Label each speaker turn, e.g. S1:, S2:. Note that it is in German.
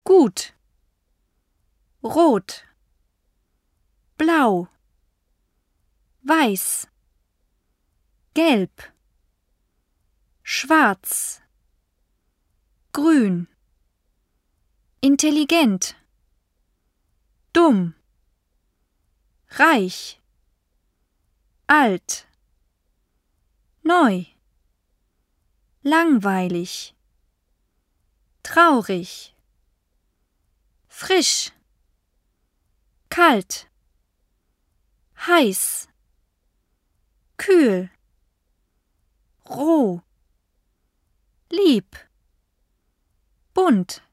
S1: gut, rot, blau, weiß, gelb, schwarz, grün, intelligent, dumm, reich, alt, neu, langweilig, traurig, frisch, kalt, heiß, kühl, roh, lieb, bunt,